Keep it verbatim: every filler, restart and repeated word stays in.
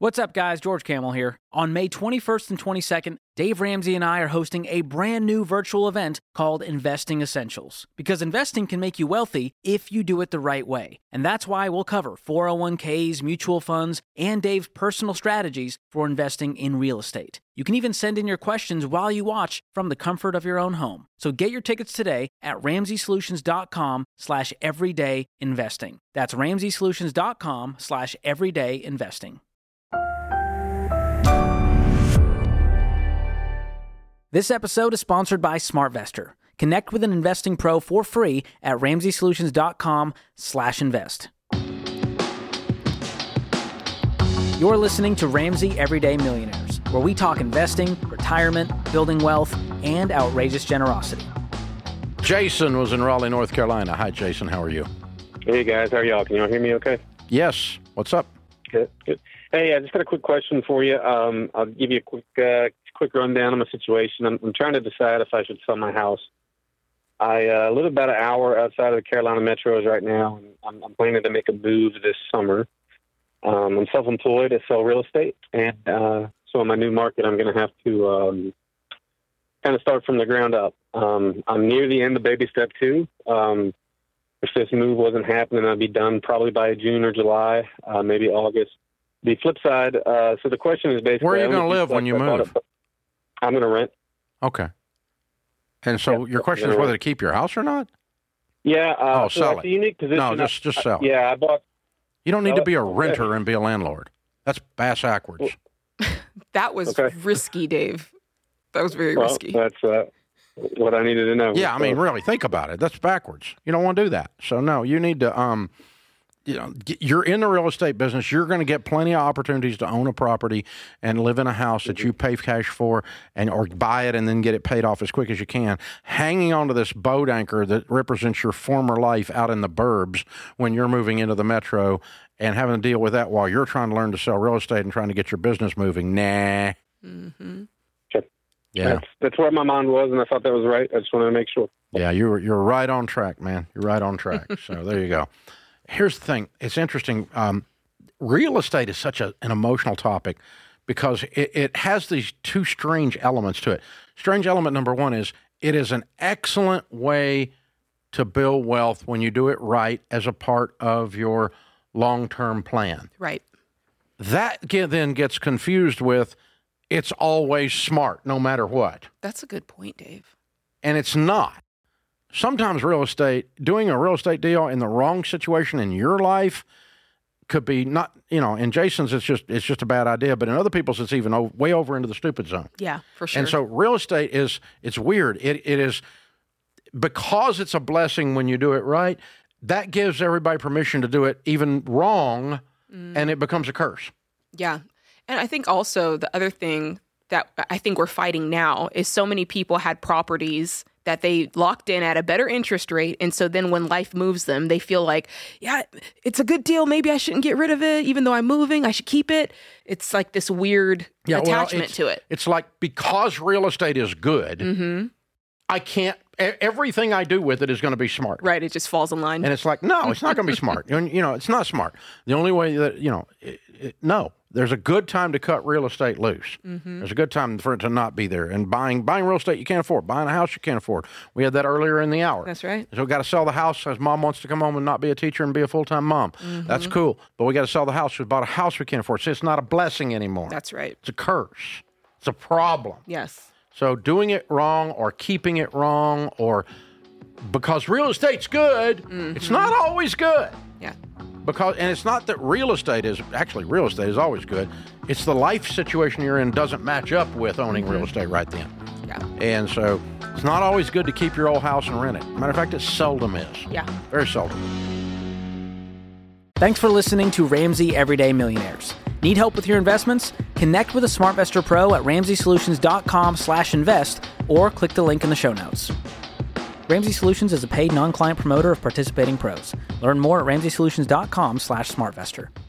What's up, guys? George Camel here. On May twenty-first and twenty-second, Dave Ramsey and I are hosting a brand new virtual event called Investing Essentials. Because investing can make you wealthy if you do it the right way. And that's why we'll cover four oh one k's, mutual funds, and Dave's personal strategies for investing in real estate. You can even send in your questions while you watch from the comfort of your own home. So get your tickets today at ramseysolutions.com slash everyday investing. That's ramseysolutions.com slash everyday investing. This episode is sponsored by SmartVestor. Connect with an investing pro for free at ramseysolutions.com slash invest. You're listening to Ramsey Everyday Millionaires, where we talk investing, retirement, building wealth, and outrageous generosity. Jason was in Raleigh, North Carolina. Hi, Jason. How are you? Hey, guys. How are y'all? Can y'all hear me okay? Yes. What's up? Good. Good. Hey, I just got a quick question for you. Um, I'll give you a quick uh, quick rundown of my situation. I'm, I'm trying to decide if I should sell my house. I uh, live about an hour outside of the Carolina metros right now, and I'm, I'm planning to make a move this summer. Um, I'm self-employed. I sell real estate, and uh, so in my new market, I'm going to have to um, kind of start from the ground up. Um, I'm near the end of baby step two. Um, if this move wasn't happening, I'd be done probably by June or July, uh, maybe August. The flip side, uh, so the question is basically... Where are you going to live when you move? I'm going to rent. Okay. And so yeah, your question is whether to keep your house or not? Yeah. Uh, oh, so sell it's it. a unique position. No, just, just sell it. Yeah, I bought... You don't need to be a okay. renter and be a landlord. That's bass-ackwards. That was okay. risky, Dave. That was very well, risky. That's uh, what I needed to know. Yeah, I mean, really, think about it. That's backwards. You don't want to do that. So, no, you need to... um. You know, you're in the real estate business. You're going to get plenty of opportunities to own a property and live in a house that you pay cash for, and or buy it and then get it paid off as quick as you can. Hanging onto this boat anchor that represents your former life out in the burbs when you're moving into the metro and having to deal with that while you're trying to learn to sell real estate and trying to get your business moving. Nah. Mm-hmm. Sure. Yeah. That's, that's where my mind was, and I thought that was right. I just wanted to make sure. Yeah, you're you're right on track, man. You're right on track. So there you go. Here's the thing. It's interesting. Um, real estate is such a, an emotional topic because it, it has these two strange elements to it. Strange element number one is it is an excellent way to build wealth when you do it right as a part of your long-term plan. Right. That get, then gets confused with it's always smart no matter what. That's a good point, Dave. And it's not. Sometimes real estate, doing a real estate deal in the wrong situation in your life could be not, you know, in Jason's, it's just it's just a bad idea, but in other people's, it's even o- way over into the stupid zone. Yeah, for sure. And so real estate is, it's weird. It It is, because it's a blessing when you do it right, that gives everybody permission to do it even wrong, mm. and it becomes a curse. Yeah. And I think also the other thing that I think we're fighting now is so many people had properties that they locked in at a better interest rate. And so then when life moves them, they feel like, yeah, it's a good deal. Maybe I shouldn't get rid of it. Even though I'm moving, I should keep it. It's like this weird yeah, attachment well, to it. It's like, because real estate is good, mm-hmm. I can't, everything I do with it is going to be smart. Right. It just falls in line. And it's like, no, it's not going to be smart. You know, it's not smart. The only way that, you know, it, it, no. There's a good time to cut real estate loose. Mm-hmm. There's a good time for it to not be there. And buying buying real estate you can't afford. Buying a house you can't afford. We had that earlier in the hour. That's right. So we got to sell the house because mom wants to come home and not be a teacher and be a full-time mom. Mm-hmm. That's cool. But we got to sell the house. We bought a house we can't afford. See, it's not a blessing anymore. That's right. It's a curse. It's a problem. Yes. So doing it wrong or keeping it wrong, or because real estate's good, mm-hmm. it's not always good. Yeah. Because, and it's not that real estate is, actually real estate is always good. It's the life situation you're in doesn't match up with owning real estate right then. Yeah. And so it's not always good to keep your old house and rent it. Matter of fact, it seldom is. Yeah. Very seldom. Thanks for listening to Ramsey Everyday Millionaires. Need help with your investments? Connect with a SmartVestor Pro at ramseysolutions.com slash invest or click the link in the show notes. Ramsey Solutions is a paid non-client promoter of participating pros. Learn more at ramseysolutions.com slash smartvestor.